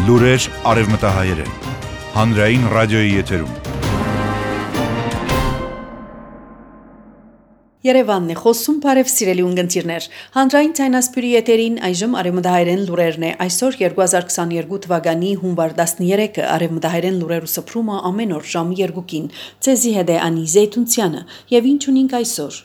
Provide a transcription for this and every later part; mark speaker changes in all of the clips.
Speaker 1: Լուրեր արևմտահայերեն, հանրային ռադիոյի եթերում։
Speaker 2: Երևանն է խոսում, բարև սիրելի ունգընտիրներ։ Հանրային ցայնասպյուրի եթերին այժմ արևմտահայերեն լուրերն է։ Այսօր 2022 թվականի հունվար 13-ը արևմտահայերեն լուրերու սփռումը ամեն օր ժամի 2-ին։ Ցեզի հետ է Անի Զեյթունցյանը, եւ ինչ ունենք այսօր։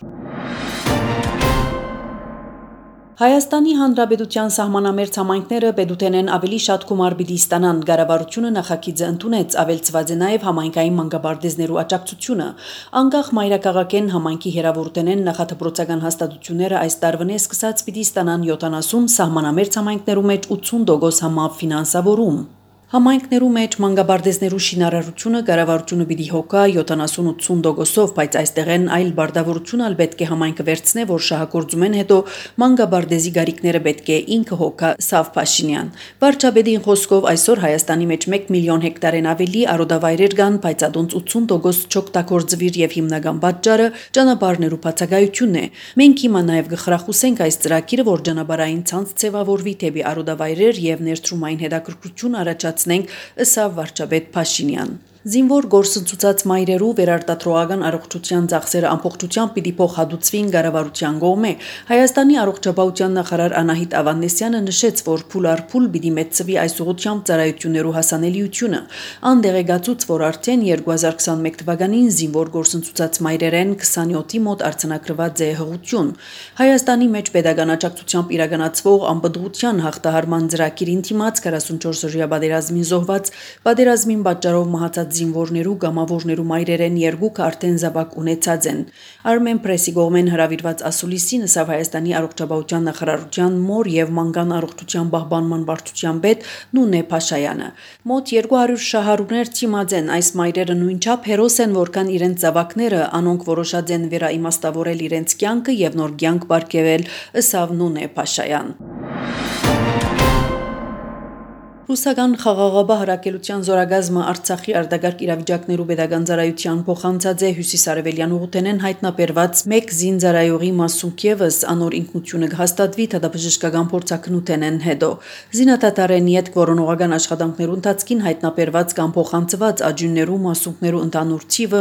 Speaker 2: Հայաստանի Հանրապետության սահմանամերձ համայնքները պետութենեն ավելի շատ գումար պիտի ստանան, կառավարությունը նախագիծը ընդունեց, ավելցված է նաև համայնքային մանկաբարձերու աջակցությունը։ Անկախ մայրաքաղաքեն համայնքի հերավորութենեն նախադպրոցական հաստատությունները այս տարվանե սկսած պիտի ստանան 70 սահմանամերձ համայնքներու մեջ 80% համավ ֆինանսավորում։ Համայնքներու մեջ մանկաբարձերու շինարարությունը կառավարությունը պիտի հոգա 70-80%-ով, բայց այստեղ են այլ բարդավորություն ալ պետք է համայնքը վերցնե, որ շահագործում են հետո մանկաբարձի գարիկները պետք է ինքը հոգա Սավ Փաշինյան։ Վարչապետին խոսքով այսօր Հայաստանի մեջ 1 միլիոն հեկտարեն ավելի արոդավայրեր կան, բայց ադոնց 80% չօգտագործվիր եւ հիմնական պատճառը ճանապարհներու բացակայությունն է։ Մենք հիմա նաեւ գխրախուսենք այս ծրագիրը, որ ճանապարհային ցանց ձևավորվի թեպի արոդավայրեր եւ ներդրումային հետաքրքրություն առաջացնենք, ըստ վարչապետ Փաշինյան։ Զինվոր գործընծուցած մայրերու վերարտադրողական առողջության ծախսերը ամբողջությամբ պիտի փոխհատուցվին կառավարության կողմէ։ Հայաստանի առողջապահության նախարար Անահիտ Ավանեսյանը նշեց, որ փուլ առ փուլ պիտի մեծվի այս ուղղությամբ ծառայություններու հասանելիությունը։ Ան դեղեկացուց, որ արդեն 2021 թվականին զինվոր գործընծուցած մայրերեն 27-ի մոտ արձանագրված է հղություն։ Հայաստանի մեջ pedagogan աջակցությամբ իրականացվող անպտղության հաղթահարման ծրագիրին դիմաց 44-օրյա պատերազմին զոհված պատերազմին պատճառով մահացած զինվորներու գամավորներու մայրերեն երկուք արդեն զավակ ունեցած են։ Armen Press-ի կողմեն հրավիրված ասուլիսին ըստ Հայաստանի առողջապահության նախարարության մոր եւ մանկան առողջության պահպանման վարչության պետ Նունե Փաշայանը։ Մոտ 200 շահառուներ դիմաց են, այս մայրերը նույնչափ հերոս են, որքան իրենց զավակները, անոնք որոշած են վերաիմաստավորել իրենց կյանքը եւ նոր կյանք բարգեւել, ըստ Նունե Փաշայան։ Ռուսական խաղաղապահ հրակելության զորագազմը Արցախի արտագաղթ իրավիճակներու pedagogan ծառայության փոխանցած է հյուսիսարևելյան ուղղութենեն հայտնաբերված 1 զինծառայողի մասունք եւս անոր ինքնությունը հաստատվի դատաբժշկական փորձակնութենեն հետո։ Զինադատարենի հետ կորոնողական աշխատանքներու ընթացքին հայտնաբերված կամ փոխանցված աջուններու մասունքներու ընդհանուր թիվը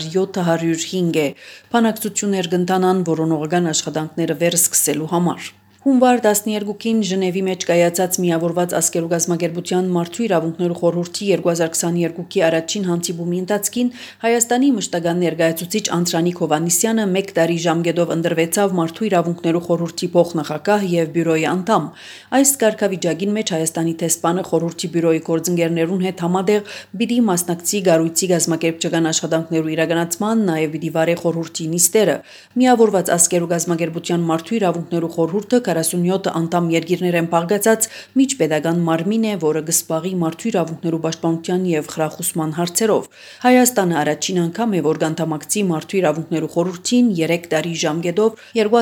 Speaker 2: 1705 է։ Բանակցություններ կընթանան որոնողական աշխատանքները վերսկսելու համար։ Հունվար 12-ին Ժնևի մեջ կայացած միավորված ազգերու գազագերբության մարդու իրավունքներու խորհրդի 2022-ի առաջին հանդիպումի ընթացքին Հայաստանի մշտական ներկայացուցիչ Անտրանիկ Հովանիսյանը 1 տարի ժամկետով ընտրվեցավ մարդու իրավունքներու խորհրդի փոխնախագահ եւ բյուրոյի անդամ։ Այս կարգավիճակին մեջ Հայաստանի տեսփանը խորհրդի բյուրոյի գործընկերներուն հետ համատեղ պիտի մասնակցի գառույցի գազագերբչական աշխատանքներու իրականացման, նաեւ պիտի վարե խորհրդի նիստերը։ Միավորված ազգերու գազագերբության մարդու իրավունքներու խորհուրդը 47 անդամ երկիրներ են բաղկացած միջպետական մարմին է, որը կզբաղի մարդու իրավունքներու պաշտպանության եւ խրախուսման հարցերով։ Հայաստանը առաջին անգամ է, որ կանդամակցի մարդու իրավունքներու խորհրդին 3 տարի ժամկետով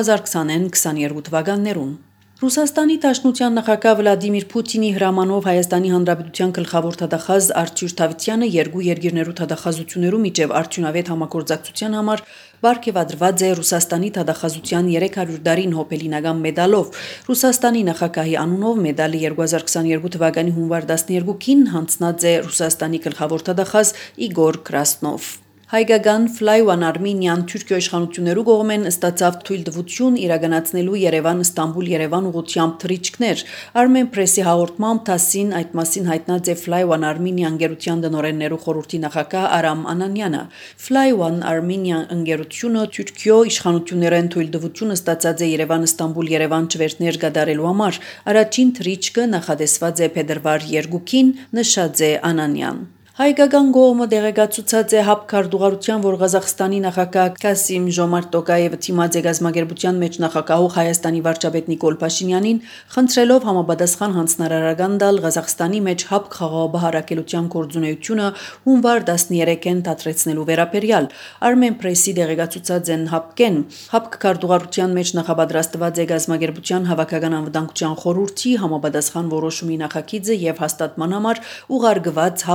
Speaker 2: 2020-22 թվականներուն։ Ռուսաստանի Դաշնության նախագահ Վլադիմիր Պուտինի հրամանով Հայաստանի Հանրապետության գլխավոր թադախազ Արտյուշ Թավթյանը երկու երկիրներու թադախազություններու միջև արդյունավետ համագործակցության համար բարգեւադրված է Ռուսաստանի թադախազության 300 դարին հոբելինական մեդալով։ Ռուսաստանի նախագահի անունով մեդալը 2022 թվականի հունվար 12-ին հանձնած է Ռուսաստանի գլխավոր թադախազ Իգոր Կրասնով։ Հայկական Fly One Armenian Թուրքիո իշխանություններու կողմեն ստացավ թույլտվություն իրականացնելու Երևան-Ստամբուլ-Երևան ուղղությամբ թռիչքներ։ Armen Press-ի հաղորդմամբ ՏԱՍՍ-ին այդ մասին հայտնած է Fly One Armenia ընկերության դնորեններու խորհրդի նախագահ Արամ Անանյանը։ Fly One Armenia ընկերությունը Թուրքիո իշխանություններեն թույլտվություն ստացած է Երևան-Ստամբուլ-Երևան չվերթներ կատարելու համար։ Առաջին թռիչքը նախատեսված է փետրվար 2-ին, նշած է Անանյան։ Հայկական կողմը դեղեկացուցած է ՀԱՊ քարտուղարության, որ Ղազախստանի նախագահ Կասիմ Ժոմարտ Տոկաևը թիմած է գազագերբության մեջ նախագահող Հայաստանի վարչապետ Նիկոլ Փաշինյանին, խնդրելով համապատասխան հանձնարարական տալ Ղազախստանի մեջ ՀԱՊ խաղաղապահ հրակելության գործունեությունը հունվար 13-ին դադրեցնելու վերաբերյալ։ Armen Press-ի դեղեկացուցած են ՀԱՊ-կեն։ ՀԱՊ քարտուղարության մեջ նախապատրաստված է գազագերբության հավաքական անվտանգության խորհրդի համապատասխան որոշումի նախագիծը եւ հաստատման համար ուղարկված ՀԱՊ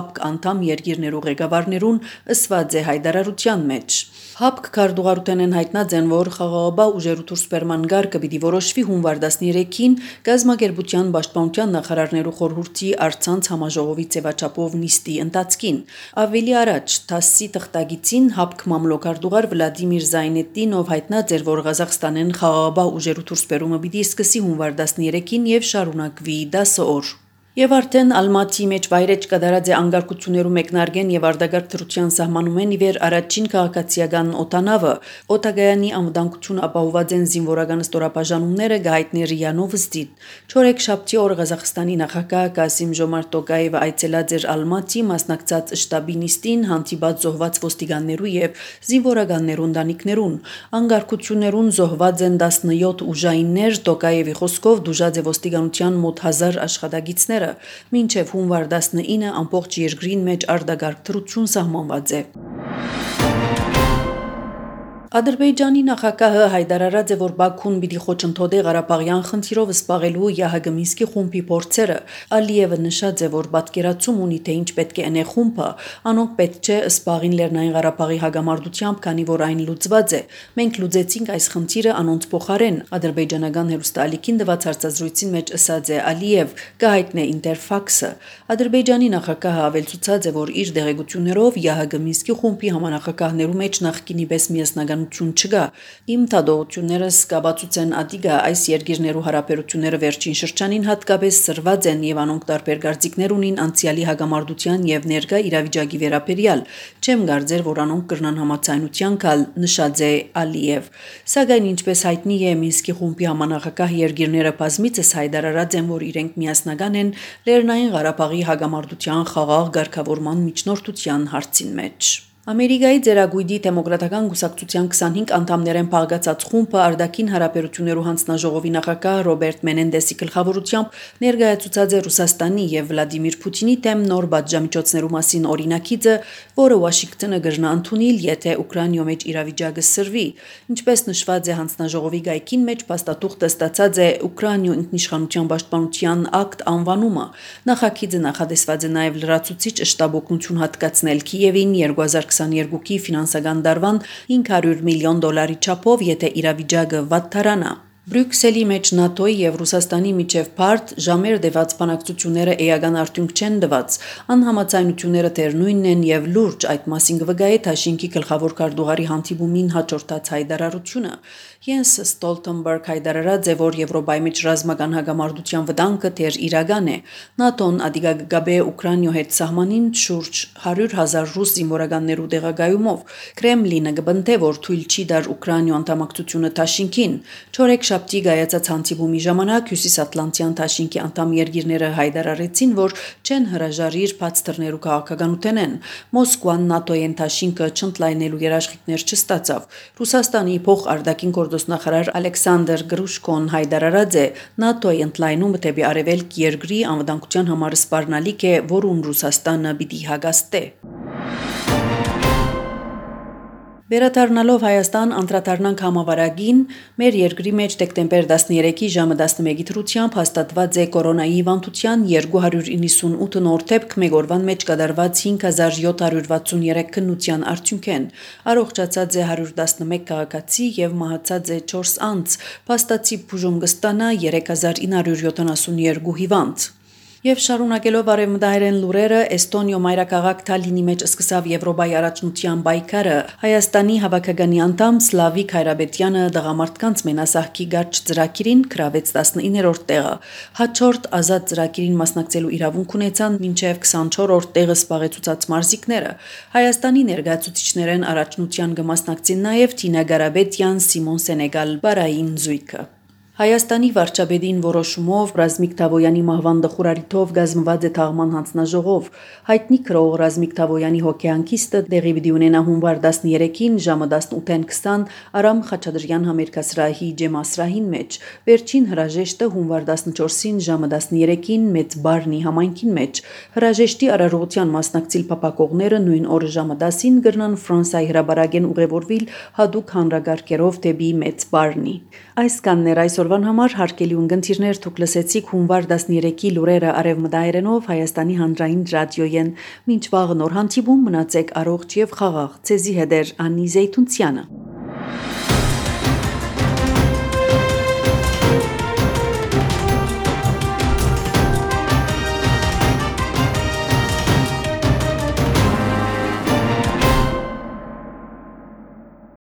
Speaker 2: անդամ երկիրներու ղեկավարներուն ըսված է հայտարարության մեջ։ ՀԱՊԿ քարտուղարութենեն հայտնած են, որ խաղաղաբահ ուժերու դուրսբերման գարկը պիտի որոշվի հունվար 13-ին գազམ་ագերբության պաշտպանության նախարարներու խորհրդի առցանց համաժողովի ձևաչափով նիստի ընթացքին։ Ավելի առաջ ԹԱՍՍ-ի թղթագիտին ՀԱՊԿ մամլոքարտուղար Վլադիմիր Զայնետդինով հայտնած էր, որ Ղազախստանեն խաղաղաբահ ուժերու դուրսբերումը պիտի սկսի հունվար 13-ին եւ շարունակվի 10 օր։ Եվ արդեն Ալմատիի մեջ վայրեջ կդարած է անկարգություններու մեկնարկեն եւ արդագարգ դրության սահմանում են իվեր առաջին քաղաքացիական օտանավը օտագայանի անվտանգություն ապահոված են զինվորական ստորաբաժանումները գահիտնի Ռիանով ստիտ 4 շաբթի օր Ղազախստանի նախագահ Կասիմ Ժոմարտ Տոկաևը այցելած էր Ալմատի մասնակցած շտաբի նիստին հանդիպած զոհված ոստիկաններու եւ զինվորականներու ընտանիքներուն անկարգություններուն զոհված են 17 ուժայիններ Տոկաևի խոսքով դուժած է ոստիկանության մոտ 1000 աշխատակիցներ մինչև հունվար 19 ամբողջ երկրին մեջ արդագարգ դրություն սահմանված է։ Ադրբեջանի նախագահը հայտարարած է, որ Բաքուն պիտի խոչընդոտի Ղարաբաղյան խնդիրով սպաղելու ՀՀ Մինսկի խումբի փորձերը։ Ալիևը նշած է, որ պատկերացում ունի, թե ինչ պետք է անե խումբը, անոնք պետք չէ սպաղին Լեռնային Ղարաբաղի հագամարտությամբ, քանի որ այն լուծված է։ Մենք լուծեցինք այս խնդիրը անոնց փոխարեն, ադրբեջանական հեռուստաալիքին տված հարցազրույցին մեջ ըսած է Ալիև, գահիտնե Ինտերֆաքսը։ Ադրբեջանի նախագահը ավելցուցած է, որ իր դեղեցություններով ՀՀ Մինսկի խումբի համանախագահներու մեջ նախկինի պես միասնական չկա։ Իմ թադողություններս կաբացուցեն ադիգա այս երկիրներու հարաբերությունները վերջին շրջանին հատկապես սրված են եւ անոնք տարբեր գործիքներ ունին անցյալի հագամարտության եւ ներկա իրավիճակի վերաբերյալ։ Չեմ կարծեր, որ անոնք կրնան համաձայնության գալ, նշած է Ալիև։ Սակայն ինչպես հայտնի է Մինսկի խումբի համանախագահ երկիրները բազմիցս հայտարարած են, որ իրենք միասնական են Լեռնային Ղարաբաղի հագամարտության խաղաղ ղեկավարման միջնորդության հարցին մեջ։ Ամերիկայի Ձեռագույդի դեմոկրատական կուսակցության 25 անդամներեն փաղկացած խումբը արդակին հարաբերություններու հանձնաժողովի նախագահ Ռոբերտ Մենենդեսի գլխավորությամբ ներկայացուցած է Ռուսաստանի եւ Վլադիմիր Պուտինի դեմ նոր բաժամիջոցներու մասին օրինակիցը, որը Վաշինգտոնը կրնա ընդունել, եթե Ուկրաինայում մեջ իրավիճակը սրվի։ Ինչպես նշված է հանձնաժողովի գայքին մեջ, փաստաթուղթը ստացած է Ուկրաինայու ինքնիշխանության պաշտպանության ակտ անվանումը։ Նախագիծը նախադեсված է նաեւ լրացուցիչ շտաբօգնություն հատկացնել Կիևին 2022-ի ֆինանսական դարվան $500 միլիոն չափով, եթե իրավիճակը վատթարանա։ Բրյուսելի մեջ ՆԱՏՕ-ի եւ Ռուսաստանի միջև բարդ ժամեր դեված բանակցությունները էական արդյունք չեն տված։ Անհամաձայնությունները դեռ նույնն են եւ լուրջ այդ մասին կվգայի Թաշինքի գլխավոր քարտուղարի հանդիպումին հաջորդած հայտարարությունը։ Յենս Ստոլտենբերգ հայտարարած է, որ Եվրոպայի մեջ ռազմական հագամարտության վտանգը դեռ իրական է։ ՆԱՏՕ-ն ադիգա գաբե Ուկրաինայու հետ սահմանին շուրջ 100,000 ռուս զինվորականներու տեղակայումով։ Կրեմլինը կբնթե, որ թույլ չի դար Ուկրաինայու անդամակցությունը Թաշինքին։ Շաբթի գայացած հանդիպումի ժամանակ Հյուսիսատլանտյան Թաշինքի անդամ երկիրները հայտարարեցին, որ չեն հրաժարիր բաց դռներու քաղաքականութենեն։ Մոսկվան ՆԱՏՕ-ին Թաշինքը չընդլայնելու երաշխիքներ չստացավ։ Ռուսաստանի փոխարտակին գործնախարար Ալեքսանդր Գրուշկոն հայտարարած է, ՆԱՏՕ-ի ընդլայնումը դեպի արևելք երկրի անվտանգության համար սպառնալիք է, որուն Ռուսաստանը պիտի հագաստե։ Վերադառնալով Հայաստան անդրադառնանք համավարակին, մեր երկրի մեջ դեկտեմբեր 13-ի ժամը 11-ի դրությամբ հաստատված է կորոնայի հիվանդության 298 նոր դեպք, մեկ օրվան մեջ կատարված 5763 քննության արդյունքեն։ Առողջացած է 111 քաղաքացի եւ մահացած է 4 անձ, փաստացի բուժում կստանա 3972 հիվանդ։ Եվ շարունակելով արևմտահայերեն լուրերը, Էստոնիա մայրաքաղաք Թալինի մեջ սկսավ Եվրոպայի առաջնության պայքարը։ Հայաստանի հավաքականի անդամ Սլավիկ Հայրաբետյանը դղամարդկանց մենասահքի գարչ ծրագիրին գրավեց 19-րդ տեղը։ Հաջորդ ազատ ծրագիրին մասնակցելու իրավունք ունեցան մինչև 24-րդ տեղը զբաղեցուցած մարզիկները։ Հայաստանի ներկայացուցիչներն առաջնության կմասնակցին նաև Թինա Գարաբետյան, Սիմոն Սենեգալ բարային զույգը։ Հայաստանի վարչապետին որոշումով Ռազմիկ Թավոյանի մահվան դխուրարիթով գազմված է թաղման հանձնաժողով։ Հայտնի քրող Ռազմիկ Թավոյանի հոգեանքիստը տեղի պիտի ունենա հունվար 13-ին ժամը 18:20 Արամ Խաչատրյան համերգասրահի ջեմասրահին մեջ։ Վերջին հրաժեշտը հունվար 14-ին ժամը 13-ին Մեծ Բարնի համայնքին մեջ։ Հրաժեշտի արարողության մասնակցիլ փապակողները նույն օրը ժամը 10-ին կրնան Ֆրանսիայի հրաբարագեն ուղևորվել հadouk հանրագարկերով դեպի Մեծ Բարնի։ Այս կաններ այսօր այսօրվան համար հարգելի ունգընտիրներ թուք լսեցիք հունվար 13-ի լուրերը արևմտահայերենով Հայաստանի հանրային ռադիոյեն։ Մինչ վաղը նոր հանդիպում մնացեք առողջ եւ խաղաղ։ Ցեզի հետ է Անի Զեյթունցյանը։